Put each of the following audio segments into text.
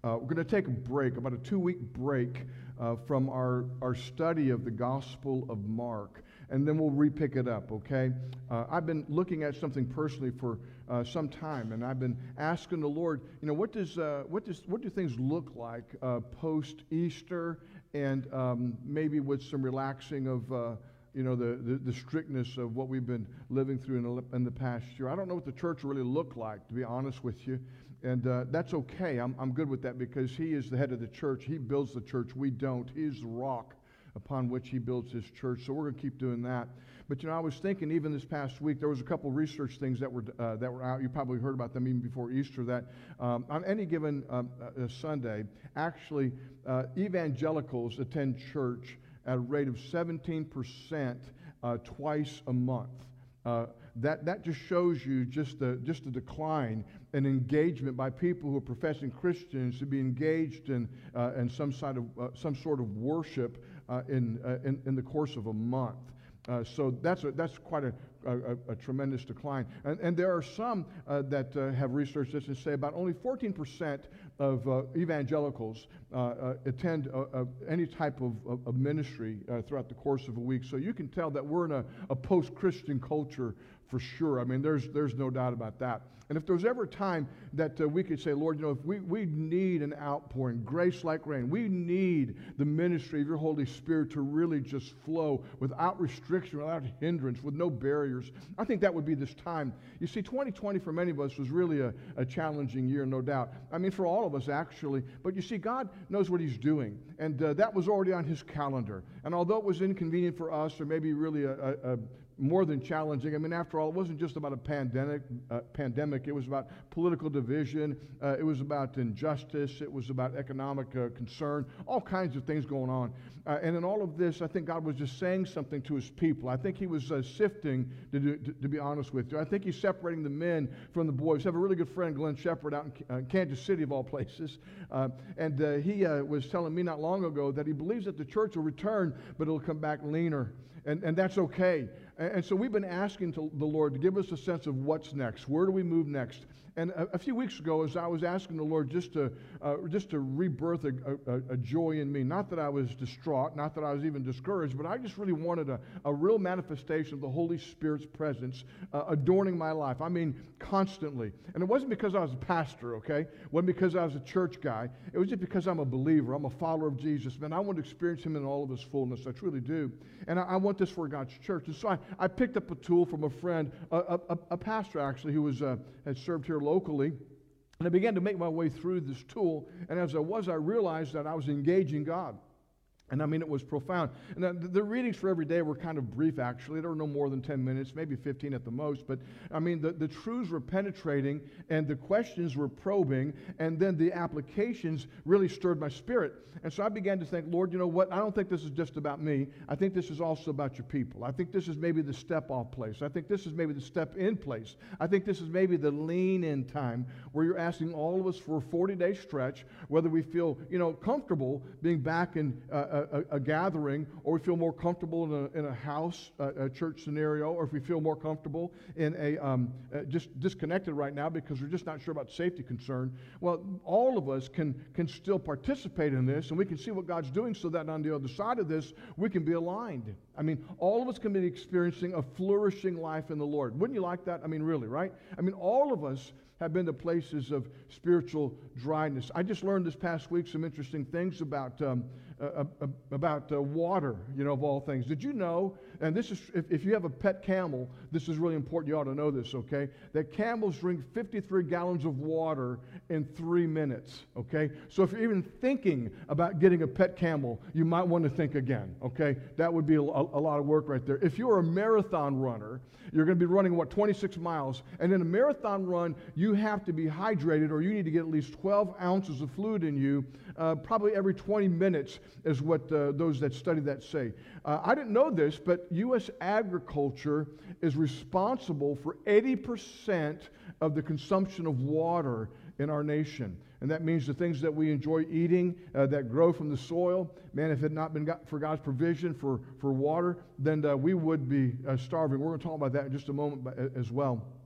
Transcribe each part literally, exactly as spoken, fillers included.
Uh, we're going to take a break, about a two-week break uh, from our, our study of the Gospel of Mark, and then we'll re-pick it up, okay? Uh, I've been looking at something personally for uh, some time, and I've been asking the Lord, you know, what does uh, what does what do things look like uh, post-Easter, and um, maybe with some relaxing of uh, you know, the, the, the strictness of what we've been living through in the, in the past year. I don't know what the church really looked like, to be honest with you. And uh, that's okay. I'm, I'm good with that because he is the head of the church. He builds the church. We don't. He is the rock upon which he builds his church. So we're going to keep doing that. But, you know, I was thinking even this past week, there was a couple research things that were uh, that were out. You probably heard about them even before Easter, that um, on any given um, uh, Sunday, actually, uh, evangelicals attend church at a rate of seventeen percent uh, twice a month. Uh, that that just shows you just the just the decline in engagement by people who are professing Christians to be engaged in uh, in some sort of uh, some sort of worship uh, in, uh, in in the course of a month. Uh, so that's a, that's quite a, a, a tremendous decline. And, and there are some uh, that uh, have researched this and say about only fourteen percent of uh, evangelicals uh, uh, attend uh, uh, any type of, of, of ministry uh, throughout the course of a week. So you can tell that we're in a, a post-Christian culture for sure. I mean, there's there's no doubt about that. And if there was ever a time that uh, we could say, Lord, you know, if we, we need an outpouring, grace like rain, we need the ministry of your Holy Spirit to really just flow without restriction, without hindrance, with no barriers, I think that would be this time. You see, twenty twenty for many of us was really a, a challenging year, no doubt. I mean, for all of us, actually. But you see, God knows what he's doing. And uh, that was already on his calendar. And although it was inconvenient for us, or maybe really a, a, a more than challenging. I mean, after all, it wasn't just about a pandemic. Uh, pandemic. It was about political division. Uh, it was about injustice. It was about economic uh, concern. All kinds of things going on. Uh, and in all of this, I think God was just saying something to his people. I think he was uh, sifting, to, do, to, to be honest with you. I think he's separating the men from the boys. I have a really good friend, Glenn Shepard, out in uh, Kansas City, of all places. Uh, and uh, he uh, was telling me not long ago that he believes that the church will return, but it'll come back leaner. And, and that's okay. And, and so we've been asking to the Lord to give us a sense of what's next. Where do we move next? And a, a few weeks ago, as I was asking the Lord just to uh, just to rebirth a, a, a joy in me, not that I was distraught, not that I was even discouraged, but I just really wanted a, a real manifestation of the Holy Spirit's presence uh, adorning my life. I mean, constantly. And it wasn't because I was a pastor, okay? It wasn't because I was a church guy. It was just because I'm a believer. I'm a follower of Jesus. Man, I want to experience him in all of his fullness. I truly do. And I, I want this for God's church. And so I, I picked up a tool from a friend, a, a, a pastor actually, who was uh, had served here locally. And I began to make my way through this tool. And as I was, I realized that I was engaging God. And I mean, it was profound. And the, the readings for every day were kind of brief, actually. They were no more than ten minutes, maybe fifteen at the most. But I mean, the, the truths were penetrating, and the questions were probing, and then the applications really stirred my spirit. And so I began to think, Lord, you know what? I don't think this is just about me. I think this is also about your people. I think this is maybe the step-off place. I think this is maybe the step-in place. I think this is maybe the lean-in time where you're asking all of us for a forty-day stretch, whether we feel, you know, comfortable being back in uh, A, a gathering, or we feel more comfortable in a, in a house, a, a church scenario, or if we feel more comfortable in a um, uh, just disconnected right now because we're just not sure about safety concern. Well, all of us can can still participate in this, and we can see what God's doing so that on the other side of this, we can be aligned. I mean, all of us can be experiencing a flourishing life in the Lord. Wouldn't you like that? I mean, really, right? I mean, all of us have been to places of spiritual dryness. I just learned this past week some interesting things about um, uh, uh, about uh, water, you know, of all things. Did you know, and this is, if, if you have a pet camel, this is really important, you ought to know this, okay, that camels drink fifty-three gallons of water in three minutes, okay? So if you're even thinking about getting a pet camel, you might want to think again, okay? That would be a, a lot of work right there. If you're a marathon runner, you're going to be running, what, twenty-six miles, and in a marathon run, you have to be hydrated, or you need to get at least twelve ounces of fluid in you, uh, probably every twenty minutes, is what uh, those that study that say. Uh, I didn't know this, but U S agriculture is responsible for eighty percent of the consumption of water in our nation. And that means the things that we enjoy eating uh, that grow from the soil, man, if it had not been got for God's provision for, for water, then uh, we would be uh, starving. We're going to talk about that in just a moment as well.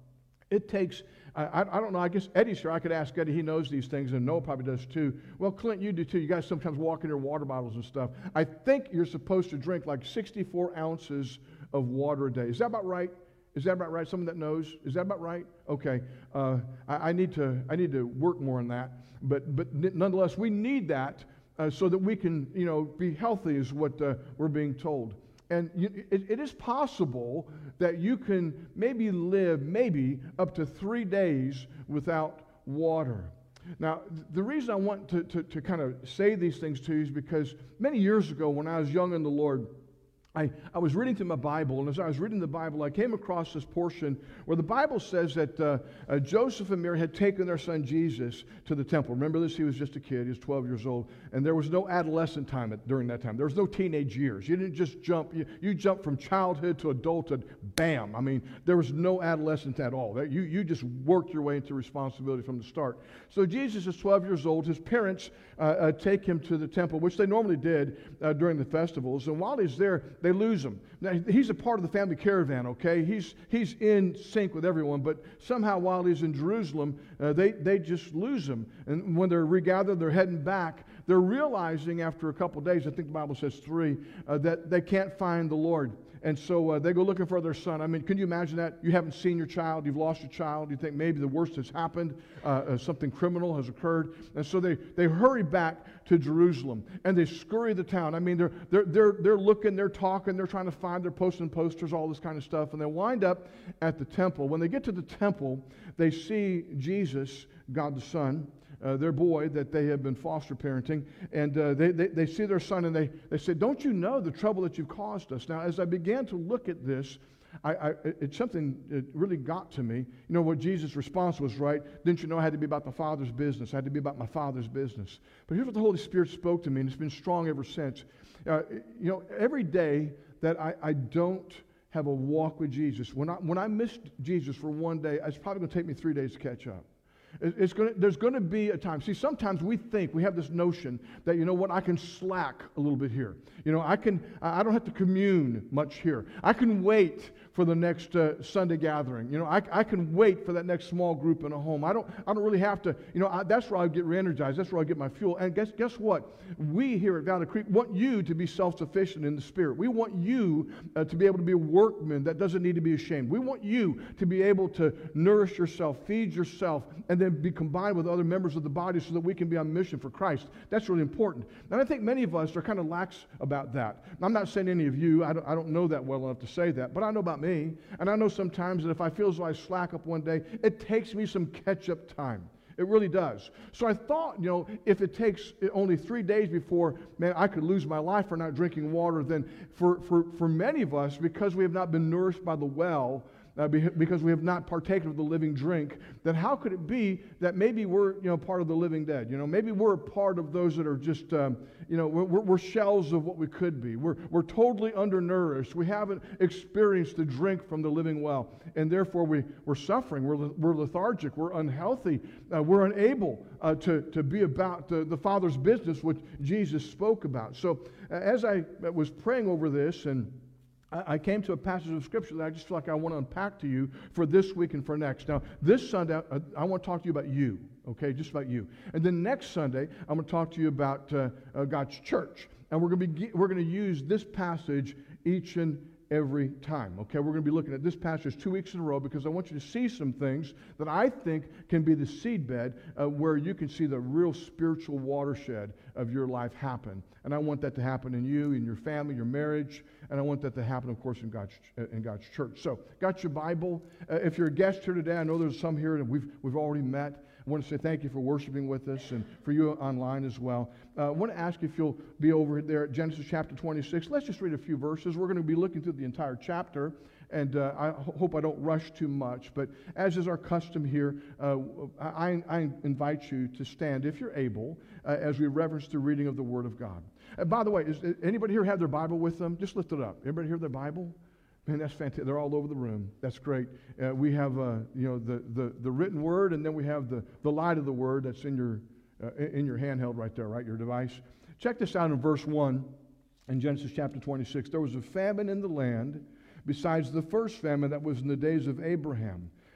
It takes, I, I I don't know, I guess Eddie's here. I could ask Eddie. He knows these things, and Noah probably does too. Well, Clint, you do too. You guys sometimes walk in your water bottles and stuff. I think you're supposed to drink like sixty-four ounces of water a day. Is that about right? Is that about right? Someone that knows? Is that about right? Okay. Uh, I, I need to I need to work more on that. But but nonetheless, we need that uh, so that we can, you know, be healthy is what uh, we're being told. And you, it, it is possible that you can maybe live maybe up to three days without water. Now, the reason I want to, to, to kind of say these things to you is because many years ago when I was young in the Lord, I, I was reading through my Bible, and as I was reading the Bible, I came across this portion where the Bible says that uh, uh, Joseph and Mary had taken their son Jesus to the temple. Remember this? He was just a kid. He was twelve years old, and there was no adolescent time at, during that time. There was no teenage years. You didn't just jump. You, you jumped from childhood to adulthood, bam. I mean, there was no adolescence at all. You, you just worked your way into responsibility from the start. So Jesus is twelve years old. His parents uh, uh, take him to the temple, which they normally did uh, during the festivals, and while he's there, they lose him. Now, he's a part of the family caravan, okay? He's he's in sync with everyone, but somehow while he's in Jerusalem, uh, they, they just lose him. And when they're regathered, they're heading back. They're realizing after a couple days, I think the Bible says three, uh, that they can't find the Lord. And so uh, they go looking for their son. I mean, can you imagine that? You haven't seen your child. You've lost your child. You think maybe the worst has happened. Uh, uh, something criminal has occurred. And so they, they hurry back to Jerusalem, and they scurry the town. I mean, they're, they're, they're, they're looking, they're talking, they're trying to find, they're posting posters, all this kind of stuff. And they wind up at the temple. When they get to the temple, they see Jesus, God the Son, Uh, their boy that they have been foster parenting, and uh, they, they, they see their son, and they, they say, don't you know the trouble that you've caused us? Now, as I began to look at this, I, I, it's something that really got to me. You know what Jesus' response was, right? Didn't you know it had to be about the Father's business? It had to be about my Father's business. But here's what the Holy Spirit spoke to me, and it's been strong ever since. Uh, you know, every day that I, I don't have a walk with Jesus, when I, when I miss Jesus for one day, it's probably going to take me three days to catch up. It's gonna, there's going to be a time. See, sometimes we think, we have this notion that, you know what, I can slack a little bit here. You know, I can, I don't have to commune much here. I can wait for the next uh, Sunday gathering. You know, I, I can wait for that next small group in a home. I don't, I don't really have to, you know, I, that's where I get re-energized. That's where I get my fuel. And guess, guess what? We here at Valley Creek want you to be self-sufficient in the Spirit. We want you uh, to be able to be a workman that doesn't need to be ashamed. We want you to be able to nourish yourself, feed yourself, and then be combined with other members of the body so that we can be on mission for Christ. That's really important. And I think many of us are kind of lax about that. I'm not saying any of you, I don't, I don't know that well enough to say that, but I know about me. And I know sometimes that if I feel as though I slack up one day, it takes me some catch-up time. It really does. So I thought, you know, if it takes only three days before, man, I could lose my life for not drinking water, then for, for, for many of us, because we have not been nourished by the well, Uh, because we have not partaken of the living drink, then how could it be that maybe we're, you know, part of the living dead? You know, maybe we're a part of those that are just, um, you know, we're, we're shells of what we could be. We're, we're totally undernourished. We haven't experienced the drink from the living well, and therefore we, we're suffering. We're, we're lethargic. We're unhealthy. Uh, we're unable uh, to, to be about the, the Father's business, which Jesus spoke about. So uh, as I was praying over this, and I came to a passage of Scripture that I just feel like I want to unpack to you for this week and for next. Now, this Sunday, I want to talk to you about you, okay, just about you. And then next Sunday, I'm going to talk to you about uh, uh, God's church. And we're going to be we're going to use this passage each and every time, okay? We're going to be looking at this passage two weeks in a row because I want you to see some things that I think can be the seedbed uh, where you can see the real spiritual watershed of your life happen. And I want that to happen in you, in your family, your marriage, and I want that to happen, of course, in God's in God's church. So, got your Bible? Uh, if you're a guest here today, I know there's some here that we've we've already met. I want to say thank you for worshiping with us and for you online as well. Uh, I want to ask if you'll be over there at Genesis chapter twenty-six. Let's just read a few verses. We're going to be looking through the entire chapter, and uh, I ho- hope I don't rush too much. But as is our custom here, uh, I, I invite you to stand, if you're able, uh, as we reverence the reading of the Word of God. And by the way, is anybody here have their Bible with them? Just lift it up. Anybody here have their Bible? Man, that's fantastic. They're all over the room. That's great. Uh, we have, uh, you know, the, the, the written word, and then we have the, the light of the word that's in your uh, in your handheld right there, right, your device. Check this out in verse one in Genesis chapter twenty-six. There was a famine in the land besides the first famine that was in the days of Abraham.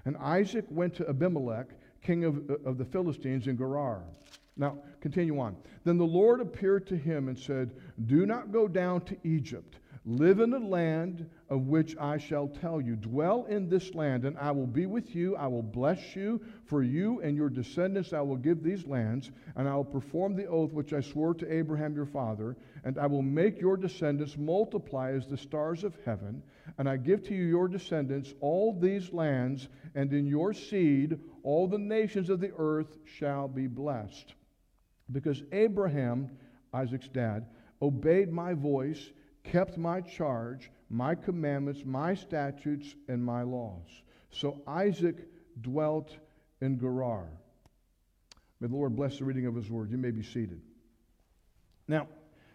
And Isaac went to Abimelech, king of, of the Philistines, in Gerar. Now, continue on. Then the Lord appeared to him and said, do not go down to Egypt. Live in the land of which I shall tell you. Dwell in this land, and I will be with you. I will bless you. For you and your descendants I will give these lands, and I will perform the oath which I swore to Abraham your father, and I will make your descendants multiply as the stars of heaven. And I give to you your descendants all these lands, and in your seed all the nations of the earth shall be blessed. Because Abraham, Isaac's dad, obeyed my voice, kept my charge, my commandments, my statutes, and my laws. So Isaac dwelt in Gerar. May the Lord bless the reading of his word. You may be seated. Now,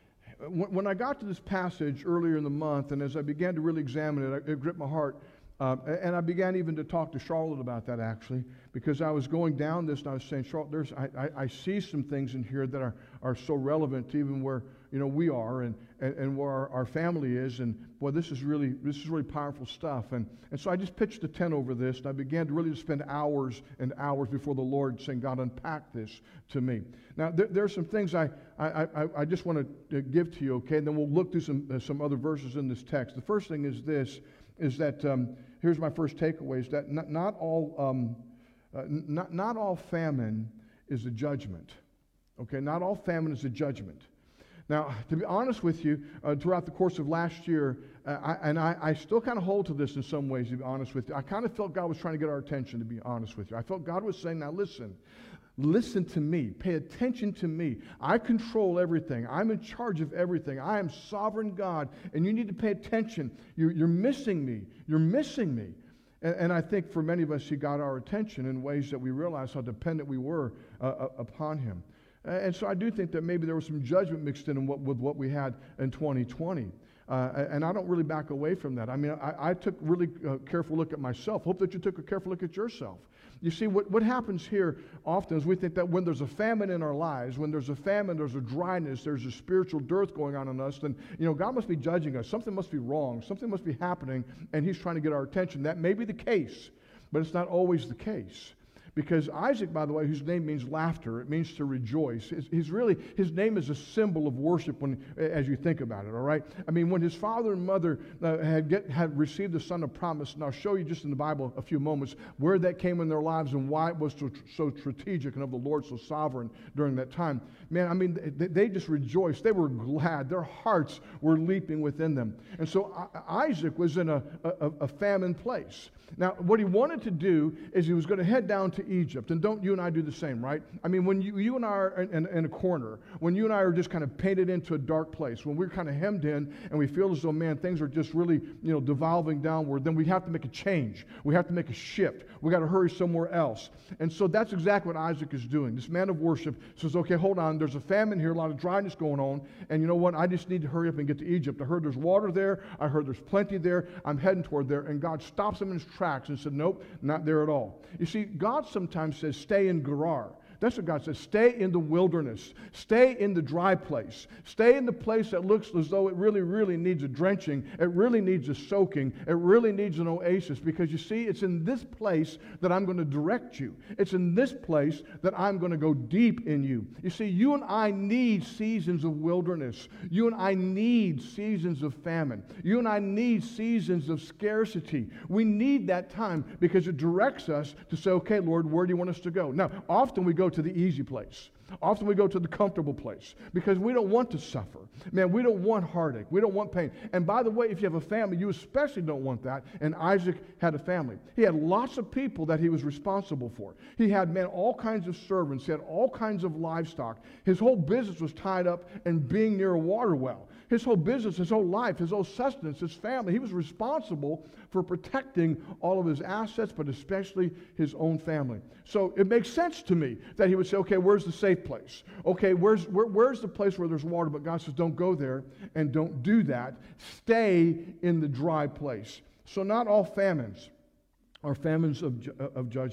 when I got to this passage earlier in the month, and as I began to really examine it, it gripped my heart. Uh, and I began even to talk to Charlotte about that, actually, because I was going down this, and I was saying, Charlotte, there's, I, I, I see some things in here that are, are so relevant to even where, you know, we are and, and, and where our, our family is, and boy, this is really this is really powerful stuff. And, and so I just pitched a tent over this, and I began to really spend hours and hours before the Lord saying, God, unpack this to me. Now, there, there are some things I, I, I, I just want to give to you, okay, and then we'll look through some, uh, some other verses in this text. The first thing is this, is that, um, here's my first takeaway, is that not, not, all, um, uh, not, not all famine is a judgment, okay? Not all famine is a judgment. Now, to be honest with you, uh, throughout the course of last year, uh, I, and I, I still kind of hold to this in some ways, to be honest with you, I kind of felt God was trying to get our attention, to be honest with you. I felt God was saying, now listen, listen to me. Pay attention to me. I control everything. I'm in charge of everything. I am sovereign God, and you need to pay attention. You're, you're missing me. You're missing me. And, and I think for many of us, He got our attention in ways that we realized how dependent we were uh, upon Him. And so I do think that maybe there was some judgment mixed in what, with what we had in twenty twenty. Uh, and I don't really back away from that. I mean, I, I took a really uh, careful look at myself. Hope that you took a careful look at yourself. You see, what, what happens here often is we think that when there's a famine in our lives, when there's a famine, there's a dryness, there's a spiritual dearth going on in us, then, you know, God must be judging us. Something must be wrong. Something must be happening, and He's trying to get our attention. That may be the case, but it's not always the case. Because Isaac, by the way, whose name means laughter, it means to rejoice. He's really, his name is a symbol of worship when, as you think about it, all right? I mean, when his father and mother uh, had, get, had received the son of promise, and I'll show you just in the Bible a few moments where that came in their lives and why it was so, so strategic and of the Lord so sovereign during that time. Man, I mean, they, they just rejoiced. They were glad. Their hearts were leaping within them. And so Isaac was in a, a, a famine place. Now, what he wanted to do is he was going to head down to Egypt. And don't you and I do the same, right? I mean, when you, you and I are in, in a corner, when you and I are just kind of painted into a dark place, when we're kind of hemmed in and we feel as though, man, things are just really, you know, devolving downward, then we have to make a change. We have to make a shift. We got to hurry somewhere else. And so that's exactly what Isaac is doing. This man of worship says, okay, hold on. There's a famine here, a lot of dryness going on. And you know what? I just need to hurry up and get to Egypt. I heard there's water there. I heard there's plenty there. I'm heading toward there. And God stops him in his tracks and said, nope, not there at all. You see, God sometimes says, stay in Gerar. That's what God says. Stay in the wilderness. Stay in the dry place. Stay in the place that looks as though it really, really needs a drenching. It really needs a soaking. It really needs an oasis. Because you see, it's in this place that I'm going to direct you. It's in this place that I'm going to go deep in you. You see, you and I need seasons of wilderness. You and I need seasons of famine. You and I need seasons of scarcity. We need that time because it directs us to say, okay, Lord, where do you want us to go? Now, often we go to the easy place. Often we go to the comfortable place because we don't want to suffer. Man, we don't want heartache. We don't want pain. And by the way, if you have a family, you especially don't want that. And Isaac had a family. He had lots of people that he was responsible for. He had, man, all kinds of servants. He had all kinds of livestock. His whole business was tied up in being near a water well. His whole business, his whole life, his whole sustenance, his family. He was responsible for protecting all of his assets, but especially his own family. So it makes sense to me that he would say, okay, where's the safe place? Okay, where's, where, where's the place where there's water? But God says, don't go there and don't do that. Stay in the dry place. So not all famines are famines of, ju- of judgment.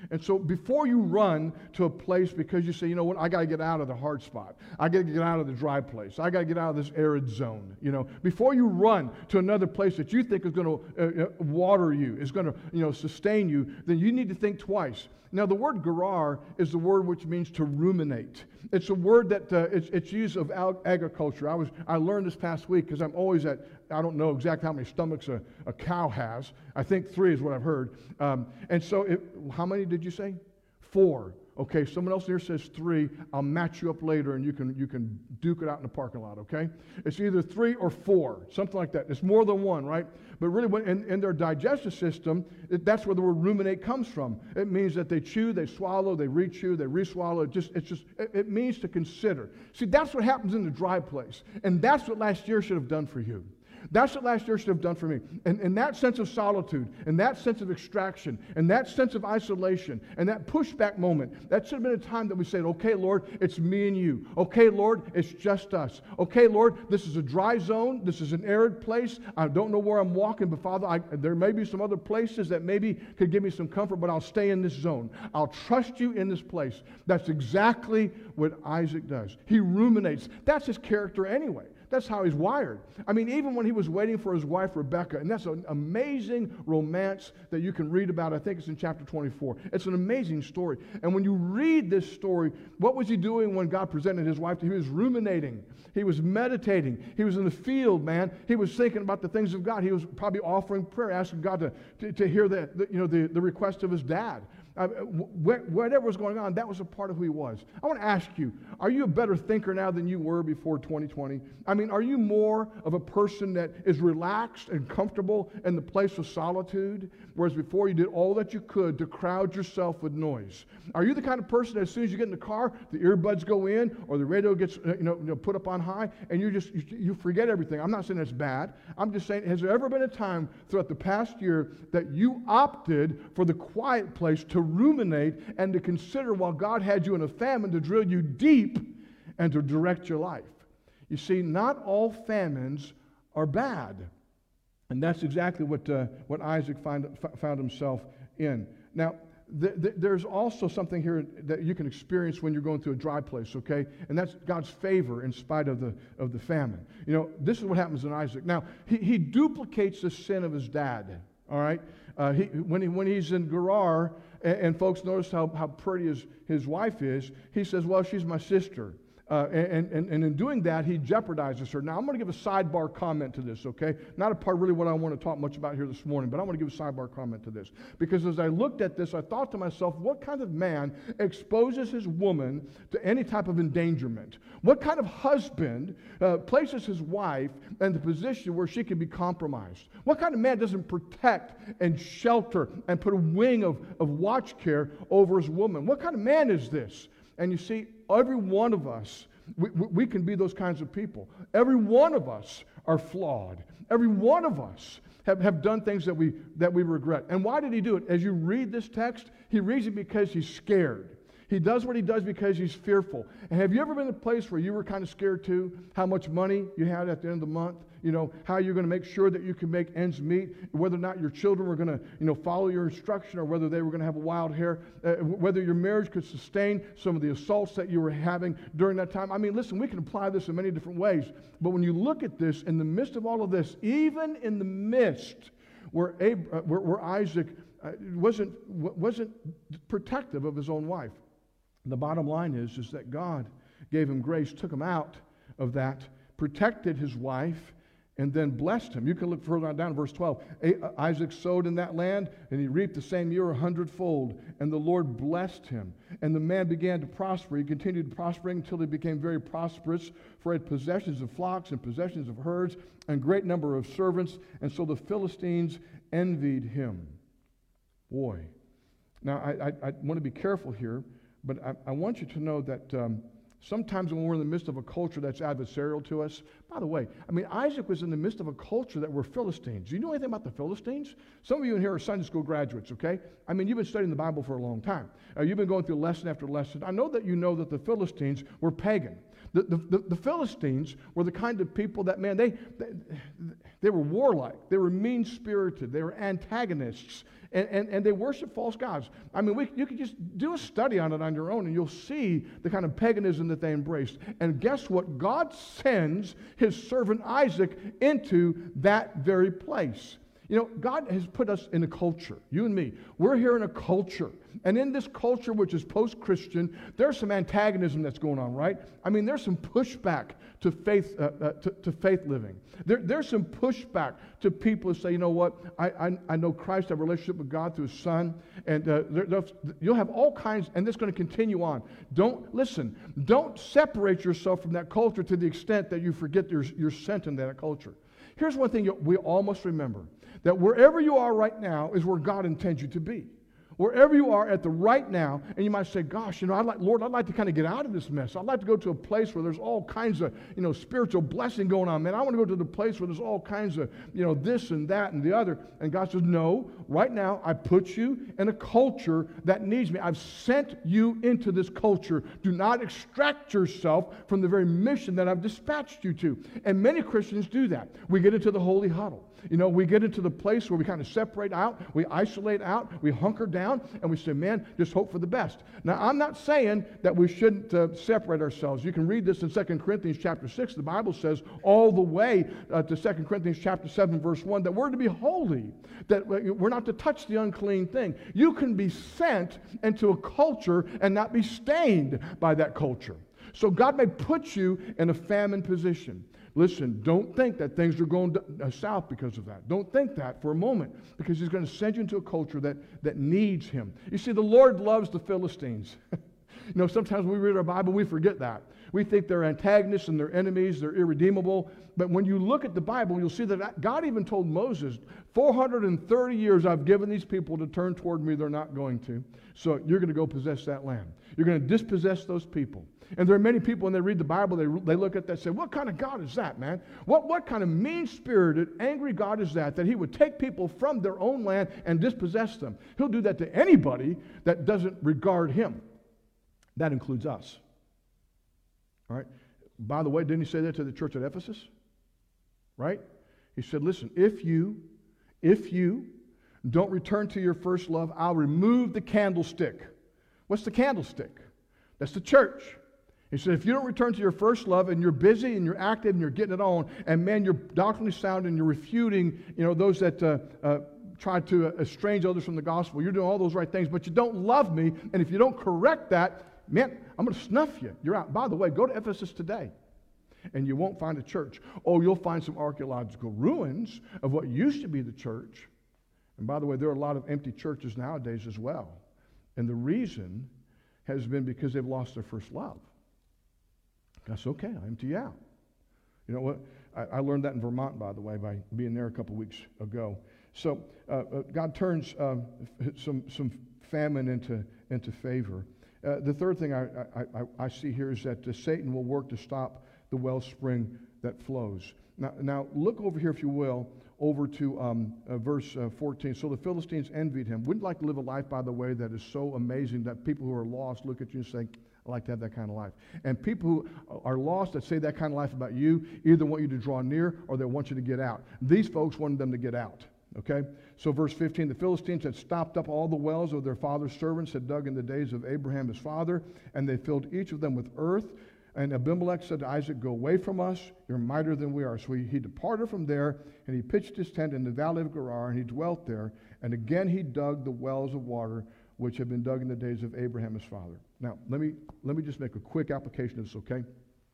And so before you run to a place because you say, you know what, I got to get out of the hard spot. I got to get out of the dry place. I got to get out of this arid zone. You know, before you run to another place that you think is going to uh, water you, is going to, you know, sustain you, then you need to think twice. Now, the word gerar is the word which means to ruminate. It's a word that uh, it's, it's used of ag- agriculture. I was I learned this past week because I'm always at, I don't know exactly how many stomachs a, a cow has. I think three is what I've heard. Um, and so, it, how many did you say? Four. Okay, someone else here says three. I'll match you up later and you can you can duke it out in the parking lot, okay? It's either three or four, something like that. It's more than one, right? But really, when, in, in their digestive system, it, that's where the word ruminate comes from. It means that they chew, they swallow, they re-chew, they re-swallow. It just, it's just, it, it means to consider. See, that's what happens in the dry place. And that's what last year should have done for you. That's what last year should have done for me. And, and that sense of solitude, and that sense of extraction, and that sense of isolation, and that pushback moment, that should have been a time that we said, okay, Lord, it's me and you. Okay, Lord, it's just us. Okay, Lord, this is a dry zone. This is an arid place. I don't know where I'm walking, but Father, I, there may be some other places that maybe could give me some comfort, but I'll stay in this zone. I'll trust you in this place. That's exactly what Isaac does. He ruminates. That's his character anyway. That's how he's wired. I mean, even when he was waiting for his wife, Rebekah, and that's an amazing romance that you can read about. I think it's in chapter twenty-four. It's an amazing story. And when you read this story, what was he doing when God presented his wife to him? He was ruminating. He was meditating. He was in the field, man. He was thinking about the things of God. He was probably offering prayer, asking God to, to, to hear the, the, you know, the, the request of his dad. Uh, wh- whatever was going on, that was a part of who he was. I want to ask you, are you a better thinker now than you were before twenty twenty? I mean, are you more of a person that is relaxed and comfortable in the place of solitude, whereas before you did all that you could to crowd yourself with noise? Are you the kind of person that as soon as you get in the car, the earbuds go in or the radio gets uh, you know, you know put up on high, and you just you, you forget everything? I'm not saying that's bad. I'm just saying, has there ever been a time throughout the past year that you opted for the quiet place to ruminate and to consider while God had you in a famine to drill you deep and to direct your life? You see, not all famines are bad. And that's exactly what, uh, what Isaac find, found himself in. Now, th- th- there's also something here that you can experience when you're going through a dry place, okay? And that's God's favor in spite of the, of the famine. You know, this is what happens in Isaac. Now, he, he duplicates the sin of his dad, all right? Uh, he, when, he, when he's in Gerar, and, and folks notice how, how pretty his, his wife is, he says, well, she's my sister. Uh, and, and, and in doing that, he jeopardizes her. Now, I'm going to give a sidebar comment to this, okay? Not a part really what I want to talk much about here this morning, but I want to give a sidebar comment to this. Because as I looked at this, I thought to myself, what kind of man exposes his woman to any type of endangerment? What kind of husband uh, places his wife in the position where she can be compromised? What kind of man doesn't protect and shelter and put a wing of, of watch care over his woman? What kind of man is this? And you see, every one of us, we, we can be those kinds of people. Every one of us are flawed. Every one of us have, have done things that we, that we regret. And why did he do it? As you read this text, he reads it because he's scared. He does what he does because he's fearful. And have you ever been in a place where you were kind of scared too? How much money you had at the end of the month? You know, how you're going to make sure that you can make ends meet, whether or not your children were going to, you know, follow your instruction, or whether they were going to have a wild hair, uh, whether your marriage could sustain some of the assaults that you were having during that time. I mean, listen, we can apply this in many different ways. But when you look at this, in the midst of all of this, even in the midst where, Ab- uh, where, where Isaac uh, wasn't, wasn't protective of his own wife, the bottom line is, is that God gave him grace, took him out of that, protected his wife, and then blessed him. You can look further on down, verse twelve. Isaac sowed in that land, and he reaped the same year a hundredfold, and the Lord blessed him. And the man began to prosper. He continued prospering until he became very prosperous, for he had possessions of flocks and possessions of herds, and great number of servants, and so the Philistines envied him. Boy. Now, I, I, I want to be careful here, but I, I want you to know that um, sometimes when we're in the midst of a culture that's adversarial to us, by the way, I mean, Isaac was in the midst of a culture that were Philistines. Do you know anything about the Philistines? Some of you in here are Sunday school graduates, okay? I mean, you've been studying the Bible for a long time. Uh, you've been going through lesson after lesson. I know that you know that the Philistines were pagan. The, the, the, the Philistines were the kind of people that, man, they, they, they were warlike. They were mean-spirited. They were antagonists. And, and, and they worship false gods. I mean, we, you could just do a study on it on your own, and you'll see the kind of paganism that they embraced. And guess what? God sends his servant Isaac into that very place. You know, God has put us in a culture, you and me. We're here in a culture. And in this culture, which is post-Christian, there's some antagonism that's going on, right? I mean, there's some pushback to faith, uh, uh, to, to faith living. There, there's some pushback to people who say, you know what, I, I, I know Christ, I have a relationship with God through his Son, and uh, there, you'll have all kinds, and this is going to continue on. Don't, listen, don't separate yourself from that culture to the extent that you forget you're, you're sent into that culture. Here's one thing you, we all must remember, that wherever you are right now is where God intends you to be. Wherever you are at the right now, and you might say, gosh, you know, I'd like, Lord, I'd like to kind of get out of this mess. I'd like to go to a place where there's all kinds of, you know, spiritual blessing going on. Man, I want to go to the place where there's all kinds of, you know, this and that and the other. And God says, no, right now I put you in a culture that needs me. I've sent you into this culture. Do not extract yourself from the very mission that I've dispatched you to. And many Christians do that. We get into the holy huddle. You know, we get into the place where we kind of separate out, we isolate out, we hunker down, and we say, man, just hope for the best. Now, I'm not saying that we shouldn't uh, separate ourselves. You can read this in Second Corinthians chapter six. The Bible says all the way uh, to Second Corinthians chapter seven, verse one, that we're to be holy, that we're not to touch the unclean thing. You can be sent into a culture and not be stained by that culture. So God may put you in a famine position. Listen, don't think that things are going uh, south because of that. Don't think that for a moment, because he's going to send you into a culture that, that needs him. You see, the Lord loves the Philistines. You know, sometimes when we read our Bible, we forget that. We think they're antagonists and they're enemies, they're irredeemable. But when you look at the Bible, you'll see that God even told Moses, four hundred thirty years I've given these people to turn toward me, they're not going to. So you're going to go possess that land. You're going to dispossess those people. And there are many people, when they read the Bible, they, they look at that and say, what kind of God is that, man? What, what kind of mean-spirited, angry God is that, that he would take people from their own land and dispossess them? He'll do that to anybody that doesn't regard him. That includes us. All right? By the way, didn't he say that to the church at Ephesus? Right? He said, listen, if you, if you don't return to your first love, I'll remove the candlestick. What's the candlestick? That's the church. He said, if you don't return to your first love and you're busy and you're active and you're getting it on, and man, you're doctrinally sound and you're refuting, you know, those that uh, uh, try to estrange others from the gospel, you're doing all those right things, but you don't love me, and if you don't correct that, man, I'm going to snuff you. You're out. By the way, go to Ephesus today, and you won't find a church. Oh, you'll find some archaeological ruins of what used to be the church. And by the way, there are a lot of empty churches nowadays as well. And the reason has been because they've lost their first love. That's okay, I empty you out. You know what? I, I learned that in Vermont, by the way, by being there a couple weeks ago. So uh, uh, God turns uh, some some famine into into favor. Uh, the third thing I, I, I, I see here is that uh, Satan will work to stop the wellspring that flows. Now, now look over here, if you will, over to um, uh, verse uh, fourteen. So the Philistines envied him. Wouldn't like to live a life, by the way, that is so amazing that people who are lost look at you and say, I like to have that kind of life. And people who are lost that say that kind of life about you either want you to draw near or they want you to get out. These folks wanted them to get out. Okay? So verse fifteen, the Philistines had stopped up all the wells of their father's servants, had dug in the days of Abraham his father, and they filled each of them with earth. And Abimelech said to Isaac, go away from us, you're mightier than we are. So he, he departed from there, and he pitched his tent in the valley of Gerar, and he dwelt there. And again he dug the wells of water, which had been dug in the days of Abraham his father. Now, let me, let me just make a quick application of this, okay?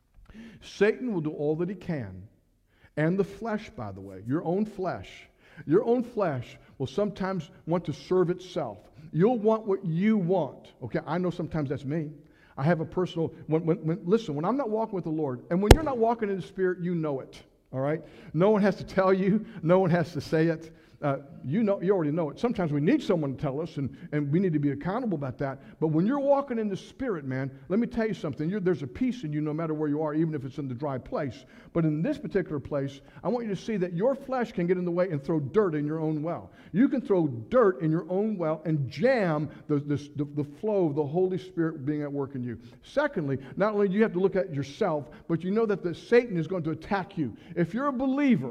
Satan will do all that he can, and the flesh, by the way, your own flesh, your own flesh will sometimes want to serve itself. You'll want what you want, okay? I know sometimes that's me. I have a personal, when, when, when, listen, when I'm not walking with the Lord, and when you're not walking in the Spirit, you know it, all right? No one has to tell you. No one has to say it. Uh, you know, you already know it. Sometimes we need someone to tell us, and, and we need to be accountable about that. But when you're walking in the Spirit, man, let me tell you something. You're, there's a peace in you no matter where you are, even if it's in the dry place. But in this particular place, I want you to see that your flesh can get in the way and throw dirt in your own well. You can throw dirt in your own well and jam the, the, the, the flow of the Holy Spirit being at work in you. Secondly, not only do you have to look at yourself, but you know that the Satan is going to attack you. If you're a believer,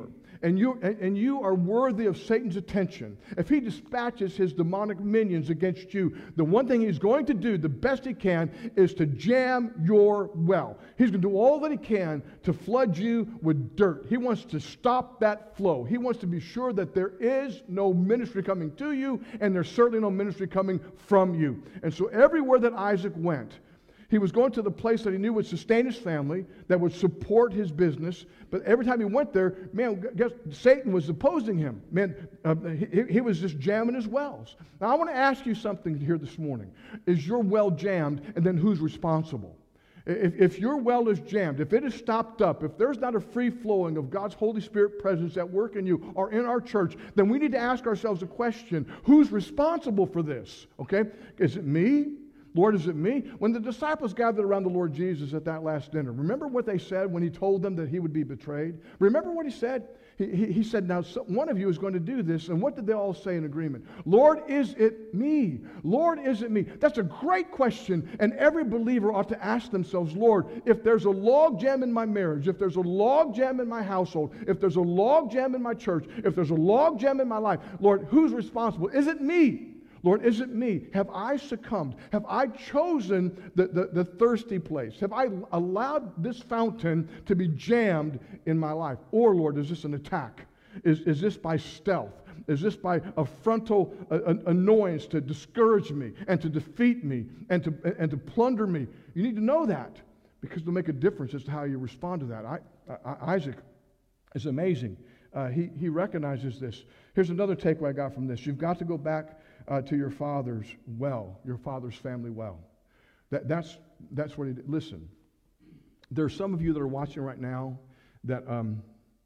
and you, and, and you are worthy of Satan's attention, if he dispatches his demonic minions against you, the one thing he's going to do, the best he can, is to jam your well. He's going to do all that he can to flood you with dirt. He wants to stop that flow. He wants to be sure that there is no ministry coming to you, and there's certainly no ministry coming from you. And so everywhere that Isaac went, he was going to the place that he knew would sustain his family, that would support his business. But every time he went there, man, guess Satan was opposing him. Man, uh, he, he was just jamming his wells. Now, I want to ask you something here this morning. Is your well jammed, and then who's responsible? If, if your well is jammed, if it is stopped up, if there's not a free flowing of God's Holy Spirit presence at work in you or in our church, then we need to ask ourselves a question. Who's responsible for this? Okay? Is it me? Lord, is it me? When the disciples gathered around the Lord Jesus at that last dinner, remember what they said when he told them that he would be betrayed? Remember what he said? He, he, he said, now so one of you is going to do this. And what did they all say in agreement? Lord, is it me? Lord, is it me? That's a great question. And every believer ought to ask themselves, Lord, if there's a log jam in my marriage, if there's a log jam in my household, if there's a log jam in my church, if there's a log jam in my life, Lord, who's responsible? Is it me? Lord, is it me? Have I succumbed? Have I chosen the, the, the thirsty place? Have I allowed this fountain to be jammed in my life? Or, Lord, is this an attack? Is, is this by stealth? Is this by a frontal uh, annoyance to discourage me and to defeat me and to, and to plunder me? You need to know that, because it'll make a difference as to how you respond to that. I, I, Isaac is amazing. Uh, he, he recognizes this. Here's another takeaway I got from this. You've got to go back Uh, to your father's well, your father's family well. That, that's, that's what he did. Listen, there are some of you that are watching right now that um,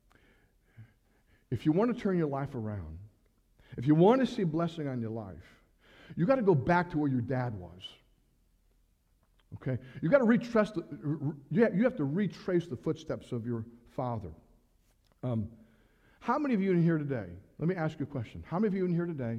if you want to turn your life around, if you want to see blessing on your life, you got to go back to where your dad was. Okay? You got to retrace the, you have, you have to retrace the footsteps of your father. Um, how many of you in here today, let me ask you a question. How many of you in here today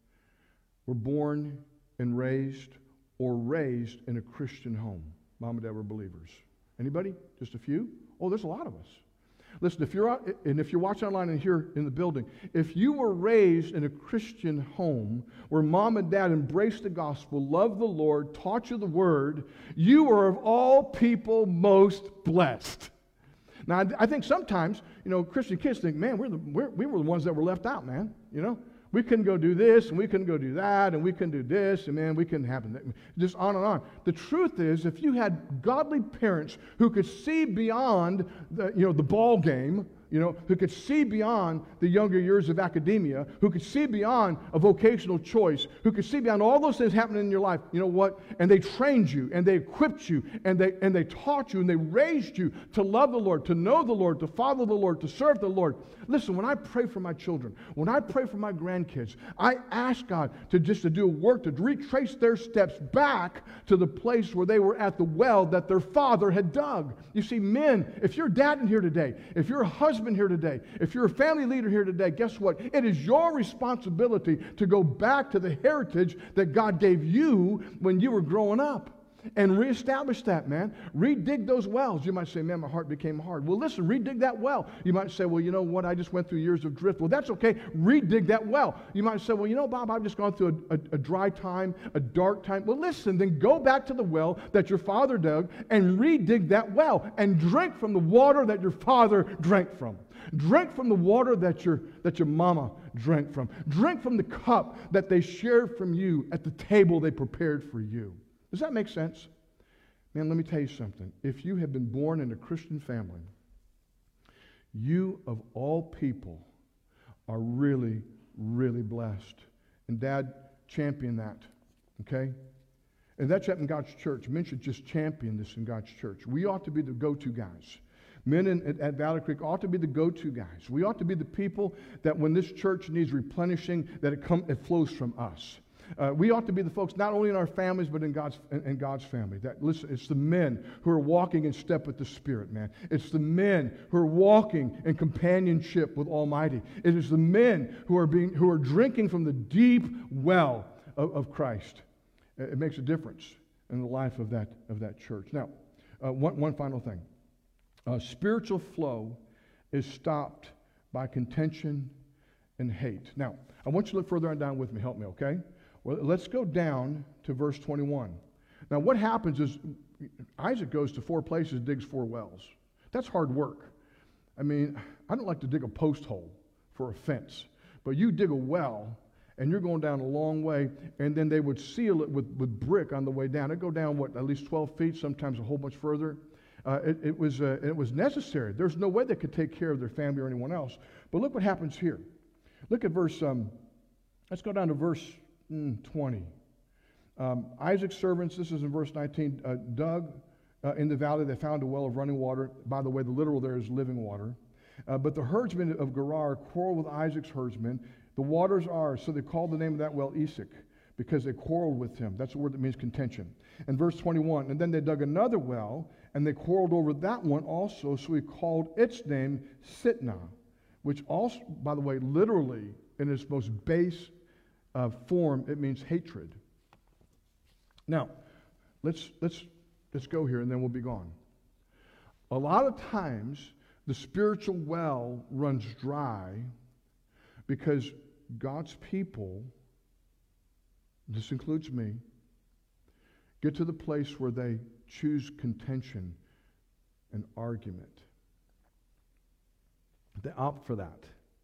were born and raised or raised in a Christian home? Mom and dad were believers. Anybody? Just a few? Oh, there's a lot of us. Listen, if you're out, and if you're watching online and here in the building, if you were raised in a Christian home where mom and dad embraced the gospel, loved the Lord, taught you the word, you are of all people most blessed. Now, I think sometimes, you know, Christian kids think, man, we're the, we're, we were the ones that were left out, man, you know. We couldn't go do this, and we couldn't go do that, and we couldn't do this, and man, we couldn't happen. Just on and on. The truth is, if you had godly parents who could see beyond the, you know, the ball game, you know, who could see beyond the younger years of academia, who could see beyond a vocational choice, who could see beyond all those things happening in your life, you know what? And they trained you, and they equipped you, and they and they taught you, and they raised you to love the Lord, to know the Lord, to follow the Lord, to serve the Lord. Listen, when I pray for my children, when I pray for my grandkids, I ask God to just to do a work to retrace their steps back to the place where they were at the well that their father had dug. You see, men, if you're dad in here today, if you're a husband here today, if you're a family leader here today, guess what? It is your responsibility to go back to the heritage that God gave you when you were growing up and reestablish that, man. Redig those wells. You might say, man, my heart became hard. Well, listen, redig that well. You might say, well, you know what? I just went through years of drift. Well, that's okay. Redig that well. You might say, well, you know, Bob, I've just gone through a, a, a dry time, a dark time. Well, listen, then go back to the well that your father dug and redig that well and drink from the water that your father drank from. Drink from the water that your, that your mama drank from. Drink from the cup that they shared from you at the table they prepared for you. Does that make sense? Man, let me tell you something. If you have been born in a Christian family, you of all people are really, really blessed. And Dad, champion that, okay? And that's in God's church. Men should just champion this in God's church. We ought to be the go-to guys. Men in, at, at Valley Creek ought to be the go-to guys. We ought to be the people that when this church needs replenishing, that it, come, it flows from us. Uh, we ought to be the folks not only in our families but in God's in, in God's family. That listen, it's the men who are walking in step with the Spirit, man. It's the men who are walking in companionship with Almighty. It is the men who are being who are drinking from the deep well of, of Christ. It makes a difference in the life of that of that church. Now, uh, one one final thing: uh, spiritual flow is stopped by contention and hate. Now, I want you to look further on down with me. Help me, okay? Well, let's go down to verse twenty-one. Now, what happens is Isaac goes to four places, digs four wells. That's hard work. I mean, I don't like to dig a post hole for a fence, but you dig a well, and you're going down a long way, and then they would seal it with, with brick on the way down. It'd go down, what, at least twelve feet, sometimes a whole bunch further. Uh, it, it, was, uh, it was necessary. There's no way they could take care of their family or anyone else. But look what happens here. Look at verse, um, let's go down to verse mm, twenty. Um, Isaac's servants, this is in verse nineteen, uh, dug uh, in the valley. They found a well of running water. By the way, the literal there is living water. Uh, but the herdsmen of Gerar quarreled with Isaac's herdsmen. The waters are, so they called the name of that well Esek, because they quarreled with him. That's a word that means contention. And verse twenty-one, and then they dug another well, and they quarreled over that one also, so he called its name Sitnah, which also, by the way, literally, in its most base uh, form, it means hatred. Now, let's, let's, let's go here, and then we'll be gone. A lot of times, the spiritual well runs dry because God's people, this includes me, get to the place where they choose contention and argument. They opt for that.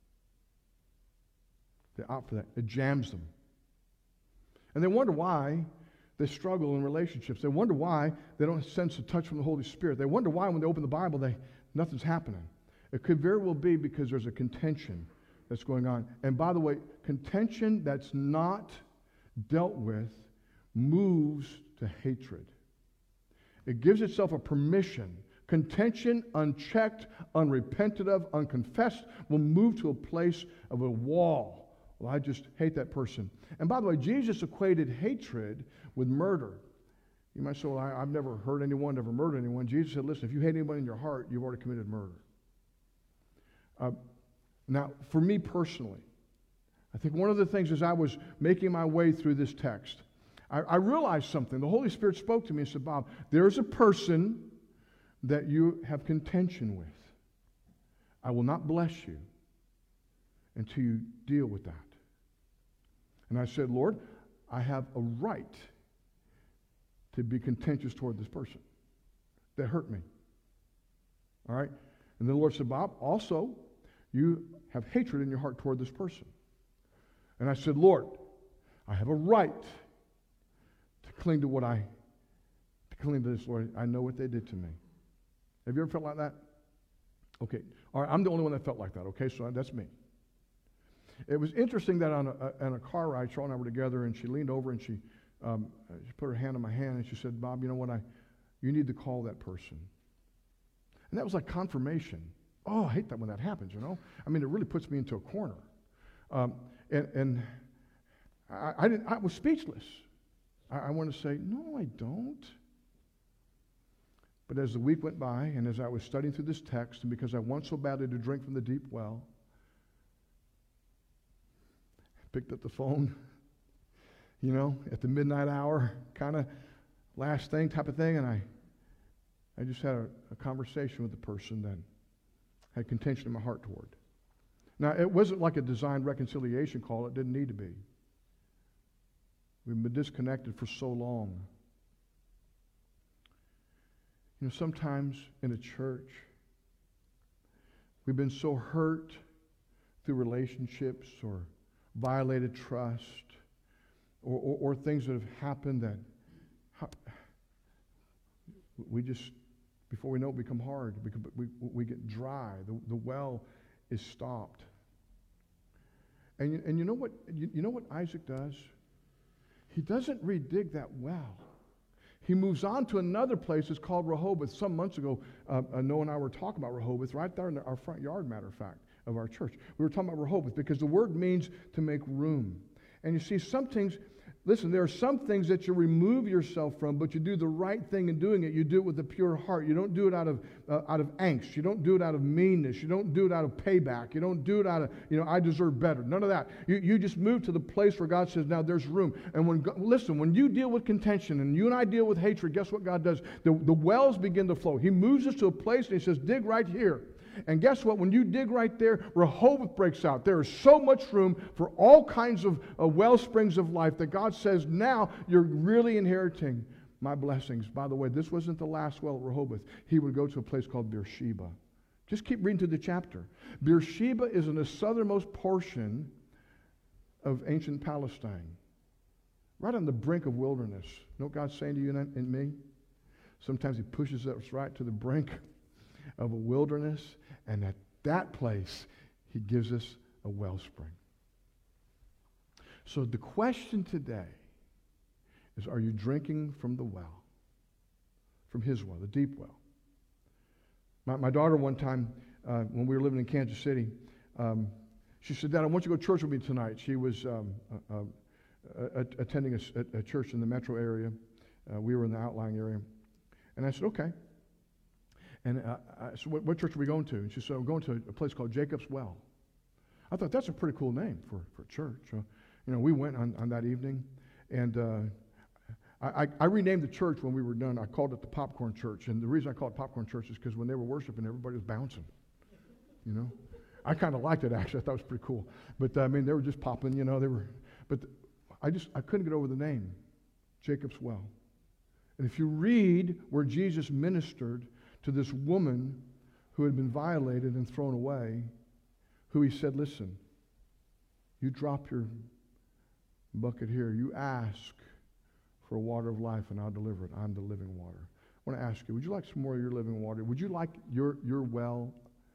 They opt for that. It jams them. And they wonder why they struggle in relationships. They wonder why they don't sense a touch from the Holy Spirit. They wonder why when they open the Bible, they nothing's happening. It could very well be because there's a contention that's going on. And by the way, contention that's not dealt with moves to hatred. It gives itself a permission. Contention, unchecked, unrepented of, unconfessed, will move to a place of a wall. Well, I just hate that person. And by the way, Jesus equated hatred with murder. You might say, well, I, I've never heard anyone ever murder anyone. Jesus said, listen, if you hate anyone in your heart, you've already committed murder. Uh, now, for me personally, I think one of the things as I was making my way through this text, I, I realized something. The Holy Spirit spoke to me and said, Bob, there's a person that you have contention with. I will not bless you until you deal with that. And I said, Lord, I have a right to be contentious toward this person that hurt me. All right? And the Lord said, Bob, also, you have hatred in your heart toward this person. And I said, Lord, I have a right to cling to what I, to cling to this, Lord. I know what they did to me. Have you ever felt like that? Okay. All right, I'm the only one that felt like that, okay? So that's me. It was interesting that on a, on a car ride, Cheryl and I were together, and she leaned over and she, um, she put her hand on my hand, and she said, Bob, you know what? I, you need to call that person. And that was like confirmation. Oh, I hate that when that happens, you know? I mean, it really puts me into a corner. Um, and and I, I, didn't, I was speechless. I, I want to say, no, I don't. But as the week went by, and as I was studying through this text, and because I want so badly to drink from the deep well, I picked up the phone, you know, at the midnight hour, kind of last thing type of thing, and I, I just had a, a conversation with the person that had contention in my heart toward. Now, it wasn't like a designed reconciliation call. It didn't need to be. We've been disconnected for so long. You know, sometimes in a church, we've been so hurt through relationships or violated trust or, or, or things that have happened that how, we just, before we know it, become hard. We, we, we get dry. The, the well is stopped. And you, and you know what you, you know what Isaac does? He doesn't redig that well. He moves on to another place. It's called Rehoboth. Some months ago, uh, uh, Noah and I were talking about Rehoboth right there in the, our front yard, matter of fact, of our church. We were talking about Rehoboth because the word means to make room. And you see, some things, listen, there are some things that you remove yourself from, but you do the right thing in doing it. You do it with a pure heart. You don't do it out of uh, out of angst. You don't do it out of meanness. You don't do it out of payback. You don't do it out of, you know, I deserve better. None of that. You, you just move to the place where God says, now there's room. And when God, listen, when you deal with contention and you and I deal with hatred, guess what God does? The, the wells begin to flow. He moves us to a place and he says, dig right here. And guess what? When you dig right there, Rehoboth breaks out. There is so much room for all kinds of uh, well springs of life that God says, now you're really inheriting my blessings. By the way, this wasn't the last well at Rehoboth. He would go to a place called Beersheba. Just keep reading through the chapter. Beersheba is in the southernmost portion of ancient Palestine, right on the brink of wilderness. You know what God's saying to you and, and me? Sometimes he pushes us right to the brink of a wilderness, and at that place, he gives us a wellspring. So the question today is, are you drinking from the well? From his well, the deep well. My, my daughter one time, uh, when we were living in Kansas City, um, she said, Dad, I want you to go to church with me tonight. She was um, uh, uh, attending a, a church in the metro area. Uh, we were in the outlying area. And I said, okay. And uh, I said, what, what church are we going to? And she said, we're going to a place called Jacob's Well. I thought, that's a pretty cool name for, for a church. So, you know, we went on, on that evening, and uh, I, I renamed the church when we were done. I called it the Popcorn Church. And the reason I called it Popcorn Church is because when they were worshiping, everybody was bouncing, you know. I kind of liked it, actually. I thought it was pretty cool. But, uh, I mean, they were just popping, you know. They were, but the, I just, I couldn't get over the name, Jacob's Well. And if you read where Jesus ministered to this woman who had been violated and thrown away, who he said, listen, you drop your bucket here. You ask for a water of life, and I'll deliver it. I'm the living water. I want to ask you, would you like some more of your living water? Would you like your, your well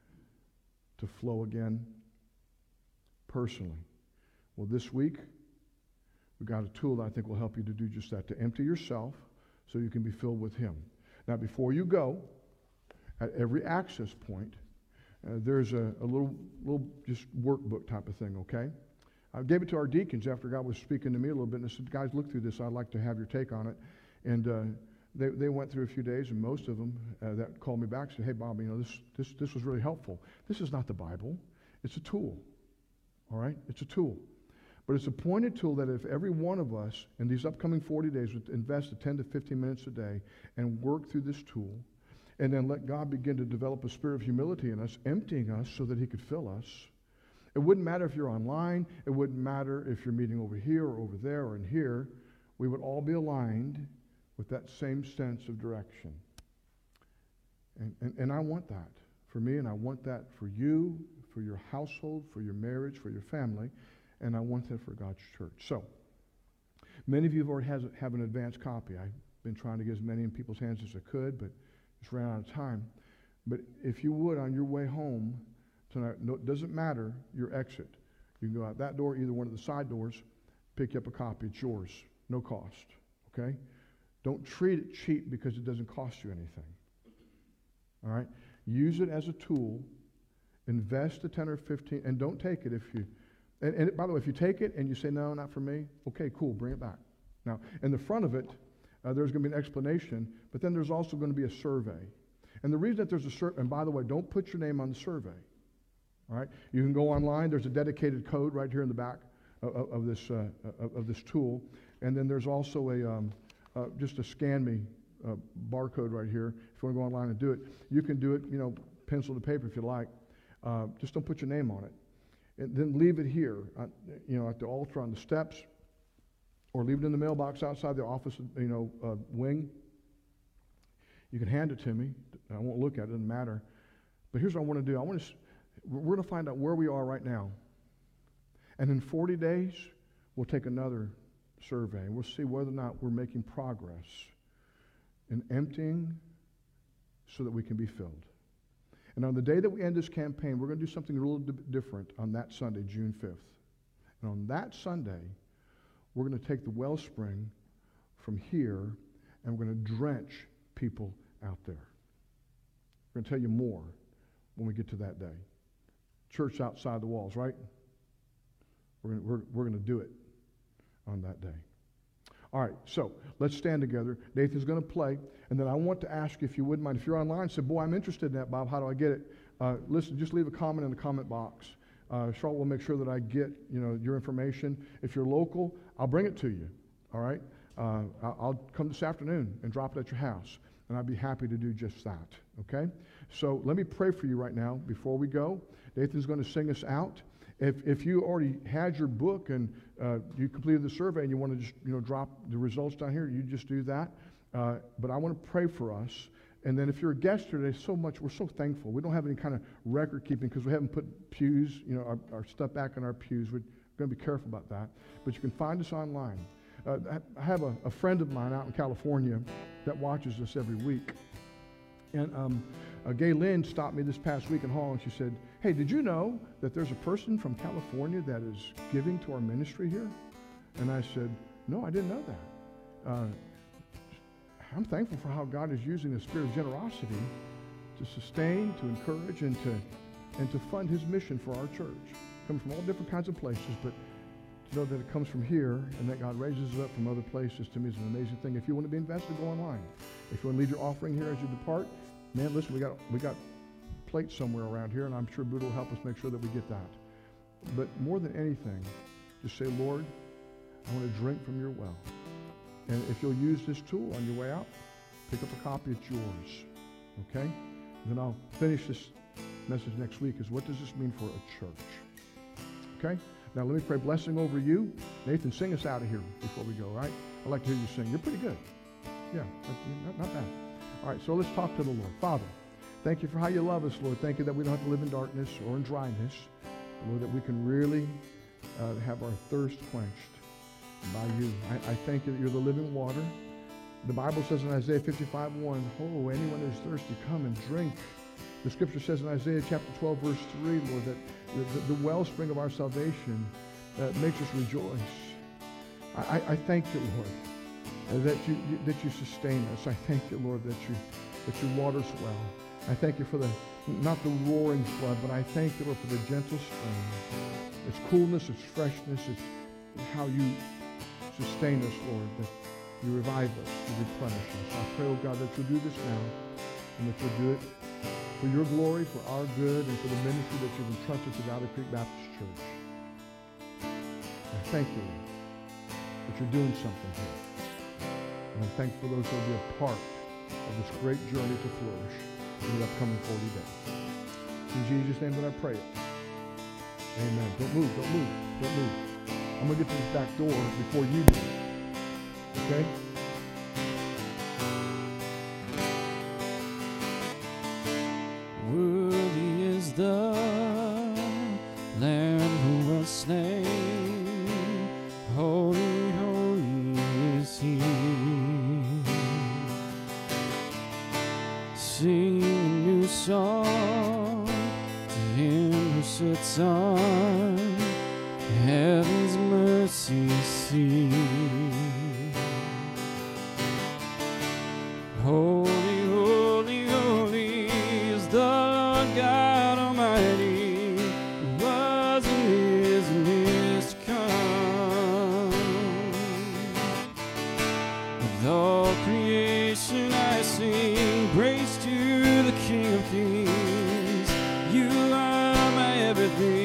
to flow again personally? Well, this week, we've got a tool that I think will help you to do just that, to empty yourself so you can be filled with him. Now, before you go, at every access point, uh, there's a, a little, little just workbook type of thing, okay? I gave it to our deacons after God was speaking to me a little bit, and I said, guys, look through this. I'd like to have your take on it. And uh, they, they went through a few days, and most of them uh, that called me back said, hey, Bob, you know, this, this, this was really helpful. This is not the Bible. It's a tool, all right? It's a tool. But it's a pointed tool that if every one of us in these upcoming forty days would invest ten to fifteen minutes a day and work through this tool, and then let God begin to develop a spirit of humility in us, emptying us so that he could fill us. It wouldn't matter if you're online. It wouldn't matter if you're meeting over here or over there or in here. We would all be aligned with that same sense of direction. And, and, and I want that for me, and I want that for you, for your household, for your marriage, for your family, and I want that for God's church. So, many of you have already has, have an advanced copy. I've been trying to get as many in people's hands as I could, but just ran out of time. But if you would, on your way home tonight, no, it doesn't matter your exit. You can go out that door, either one of the side doors, pick up a copy. It's yours, no cost, okay? Don't treat it cheap because it doesn't cost you anything, all right? Use it as a tool. Invest the ten or fifteen, and don't take it if you, and, and by the way, if you take it and you say, no, not for me, okay, cool, bring it back. Now, in the front of it, uh, there's going to be an explanation, but then there's also going to be a survey. And the reason that there's a survey, and by the way, don't put your name on the survey, all right? You can go online. There's a dedicated code right here in the back of, of, this, uh, of, of this tool. And then there's also a um, uh, just a scan me uh, barcode right here. If you want to go online and do it, you can do it, you know, pencil to paper if you like. Uh, just don't put your name on it. And then leave it here, uh, you know, at the altar on the steps, or leave it in the mailbox outside the office, you know, uh, wing. You can hand it to me. I won't look at it. It doesn't matter. But here's what I want to do. I want to. We're going to find out where we are right now. And in forty days, we'll take another survey. And we'll see whether or not we're making progress in emptying so that we can be filled. And on the day that we end this campaign, we're going to do something a little di- different on that Sunday, June fifth. And on that Sunday, we're going to take the wellspring from here, and we're going to drench people out there. We're going to tell you more when we get to that day. Church outside the walls, right? We're going to, we're, we're going to do it on that day. All right, so let's stand together. Nathan's going to play, and then I want to ask you, if you wouldn't mind, if you're online, say, boy, I'm interested in that, Bob. How do I get it? Uh, listen, just leave a comment in the comment box. Uh, Charlotte will make sure that I get, you know, your information. If you're local, I'll bring it to you, all right? Uh, I'll come this afternoon and drop it at your house, and I'd be happy to do just that, okay? So let me pray for you right now before we go. Nathan's going to sing us out. If if you already had your book and uh, you completed the survey and you want to just you know drop the results down here, you just do that. Uh, but I want to pray for us. And then if you're a guest here today, so much, we're so thankful. We don't have any kind of record keeping because we haven't put pews, you know, our, our stuff back in our pews. We're going to be careful about that. But you can find us online. Uh, I have a, a friend of mine out in California that watches us every week. And um, uh, Gay Lynn stopped me this past week in Hall and she said, hey, did you know that there's a person from California that is giving to our ministry here? And I said, no, I didn't know that. Uh, I'm thankful for how God is using the spirit of generosity to sustain, to encourage, and to and to fund his mission for our church. It comes from all different kinds of places, but to know that it comes from here and that God raises it up from other places, to me is an amazing thing. If you want to be invested, go online. If you want to lead your offering here as you depart, man, listen, we got we got plates somewhere around here, and I'm sure Buddha will help us make sure that we get that. But more than anything, just say, Lord, I want to drink from your well. And if you'll use this tool on your way out, pick up a copy, it's yours. Okay? And then I'll finish this message next week is what does this mean for a church? Okay? Now let me pray blessing over you. Nathan, sing us out of here before we go, all right? I'd like to hear you sing. You're pretty good. Yeah, not, not bad. All right, so let's talk to the Lord. Father, thank you for how you love us, Lord. Thank you that we don't have to live in darkness or in dryness. Lord, that we can really uh, have our thirst quenched by you. I, I thank you that you're the living water. The Bible says in Isaiah fifty-five one, oh, anyone who is thirsty, come and drink. The scripture says in Isaiah chapter twelve, verse three, Lord, that the, the, the wellspring of our salvation uh, makes us rejoice. I, I, I thank you, Lord, uh, that you, you that you sustain us. I thank you, Lord, that you that you water us well. I thank you for the not the roaring flood, but I thank you, Lord, for the gentle stream. Its coolness, its freshness, it's how you sustain us, Lord, that you revive us, you replenish us. I pray, oh God, that you'll do this now, and that you'll do it for your glory, for our good, and for the ministry that you've entrusted to Valley Creek Baptist Church. I thank you, Lord, that you're doing something here. And I'm thankful for those who will be a part of this great journey to flourish in the upcoming forty days. In Jesus' name that I pray it. Amen. Don't move, don't move, don't move. I'm going to get to this back door before you do. Okay? Worthy is the Lamb who was slain. Holy, holy is he. Sing a new song to him who sits on heaven's mercy seat. Holy, holy, holy is the Lord God Almighty, who was and is and is to come. With all creation I sing praise to the King of Kings. You are my everything.